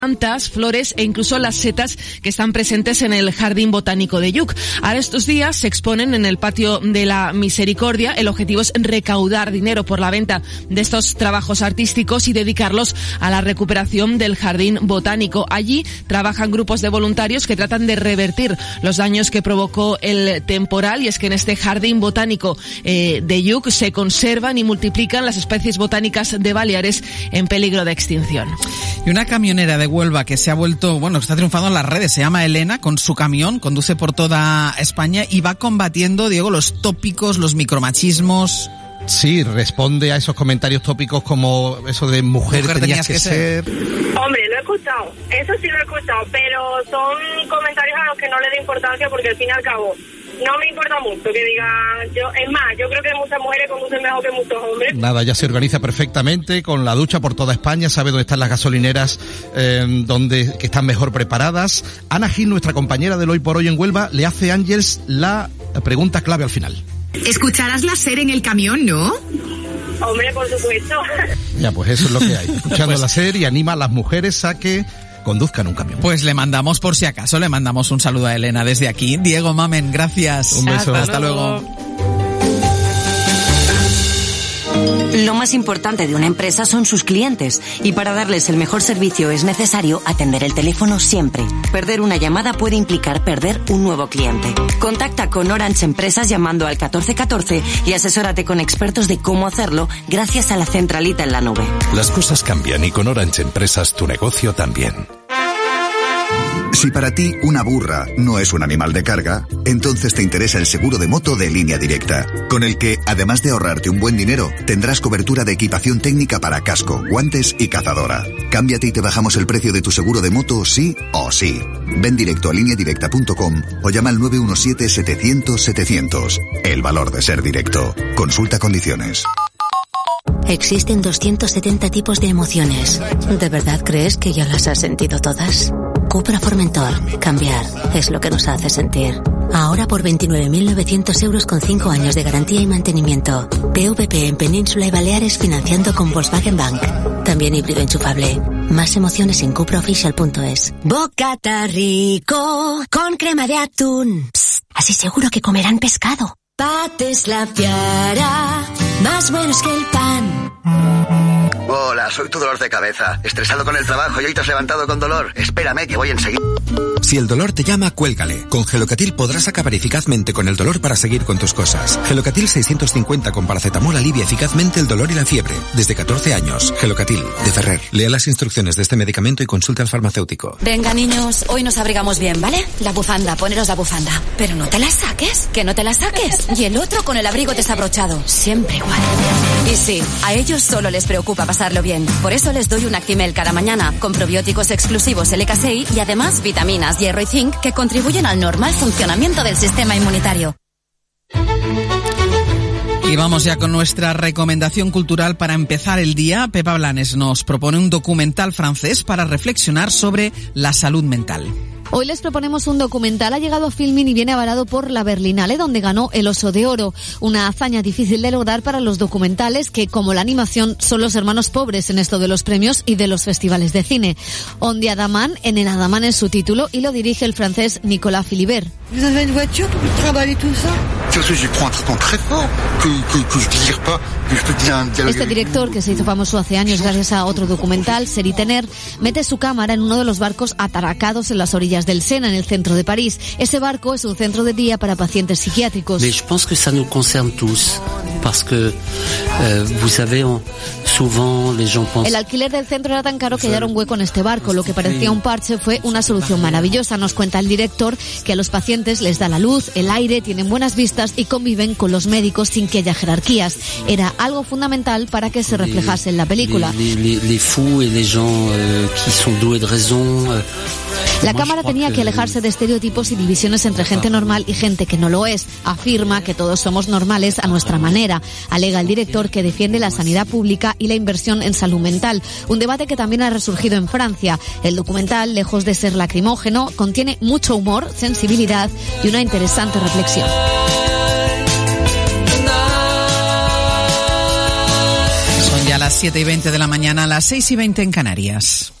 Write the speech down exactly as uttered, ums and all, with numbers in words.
plantas, flores e incluso las setas que están presentes en el Jardín Botánico de Lluc. Ahora estos días se exponen en el Patio de la Misericordia. El objetivo es recaudar dinero por la venta de estos trabajos artísticos y dedicarlos a la recuperación del Jardín Botánico. Allí trabajan grupos de voluntarios que tratan de revertir los daños que provocó el temporal, y es que en este Jardín Botánico eh, de Lluc se conservan y multiplican las especies botánicas de Baleares en peligro de extinción. Y una camionera de Huelva que se ha vuelto, bueno, está triunfando en las redes, se llama Elena, con su camión, conduce por toda España y va combatiendo, Diego, los tópicos, los micromachismos. Sí, responde a esos comentarios tópicos como eso de mujer, mujer tenías, tenías que, que ser. ser. Hombre, lo he escuchado, eso sí lo he escuchado, pero son comentarios a los que no le doy importancia porque al fin y al cabo no me importa mucho que digan, yo, es más, yo creo que muchas mujeres conducen mejor que muchos hombres. Nada, ya se organiza perfectamente con la ducha por toda España, sabe dónde están las gasolineras eh, donde que están mejor preparadas. Ana Gil, nuestra compañera del Hoy por Hoy en Huelva, le hace a Ángels la pregunta clave al final. Escucharás la SER en el camión, ¿no? Hombre, por supuesto. Ya, pues eso es lo que hay. Escuchando pues la SER y anima a las mujeres a que conduzcan un camión. Pues le mandamos, por si acaso, le mandamos un saludo a Elena desde aquí. Diego Mamen, gracias. Un beso. Hasta, Hasta luego. luego. Lo más importante de una empresa son sus clientes, y para darles el mejor servicio es necesario atender el teléfono siempre. Perder una llamada puede implicar perder un nuevo cliente. Contacta con Orange Empresas llamando al catorce catorce y asesórate con expertos de cómo hacerlo gracias a la centralita en la nube. Las cosas cambian y con Orange Empresas tu negocio también. Si para ti una burra no es un animal de carga, entonces te interesa el seguro de moto de Línea Directa, con el que, además de ahorrarte un buen dinero, tendrás cobertura de equipación técnica para casco, guantes y cazadora. Cámbiate y te bajamos el precio de tu seguro de moto sí o sí. Ven directo a línea directa punto com o llama al nueve uno siete, setecientos, setecientos. El valor de ser directo. Consulta condiciones. Existen doscientos setenta tipos de emociones. ¿De verdad crees que ya las has sentido todas? Cupra Formentor. Cambiar es lo que nos hace sentir. Ahora por veintinueve mil novecientos euros con cinco años de garantía y mantenimiento. P V P en Península y Baleares financiando con Volkswagen Bank. También híbrido enchufable. Más emociones en cupra oficial punto es. Bocata rico con crema de atún. Psst, así seguro que comerán pescado. Pates la fiara, más buenos que el pan. Hola, soy tu dolor de cabeza. Estresado con el trabajo y hoy te has levantado con dolor. Espérame que voy enseguida. Si el dolor te llama, cuélgale. Con Gelocatil podrás acabar eficazmente con el dolor para seguir con tus cosas. Gelocatil seiscientos cincuenta con paracetamol alivia eficazmente el dolor y la fiebre. Desde catorce años. Gelocatil, de Ferrer. Lea las instrucciones de este medicamento y consulte al farmacéutico. Venga, niños, hoy nos abrigamos bien, ¿vale? La bufanda, poneros la bufanda. Pero no te la saques, que no te la saques. Y el otro con el abrigo desabrochado. Siempre igual. Y sí, a ellos solo les preocupa pasarlo bien. Por eso les doy un Actimel cada mañana, con probióticos exclusivos L K C I y además vitaminas, hierro y zinc que contribuyen al normal funcionamiento del sistema inmunitario. Y vamos ya con nuestra recomendación cultural para empezar el día. Pepa Blanes nos propone un documental francés para reflexionar sobre la salud mental. Hoy les proponemos un documental. Ha llegado a Filmin y viene avalado por la Berlinale, donde ganó el Oso de Oro. Una hazaña difícil de lograr para los documentales que, como la animación, son los hermanos pobres en esto de los premios y de los festivales de cine. On the Adaman, en el Adaman es su título, y lo dirige el francés Nicolas Philibert. ¿Vous avez une voiture pour travailler tout ça? Je prends un traitement très fort que, que, que je digère pas, que je peux dialoguer. Este director, que se hizo famoso hace años gracias a otro documental, Série Tener, mete su cámara en uno de los barcos atracados en las orillas del Sena, en el centro de París. Ese barco es un centro de día para pacientes psiquiátricos. Mais je pense que ça nous concerne tous, parce que euh, vous savez, on, souvent les gens pensent. El alquiler del centro era tan caro que hallaron hueco en este barco. Lo que parecía un parche fue una solución maravillosa. Nos cuenta el director que a los pacientes les da la luz, el aire, tienen buenas vistas y conviven con los médicos sin que haya jerarquías. Era algo fundamental para que se reflejase en la película. Les, les, les fous et les gens euh, qui sont doués de raison. Euh, La cámara tenía que alejarse de estereotipos y divisiones entre gente normal y gente que no lo es. Afirma que todos somos normales a nuestra manera. Alega el director que defiende la sanidad pública y la inversión en salud mental. Un debate que también ha resurgido en Francia. El documental, lejos de ser lacrimógeno, contiene mucho humor, sensibilidad y una interesante reflexión. Son ya las siete y veinte de la mañana, las seis y veinte en Canarias.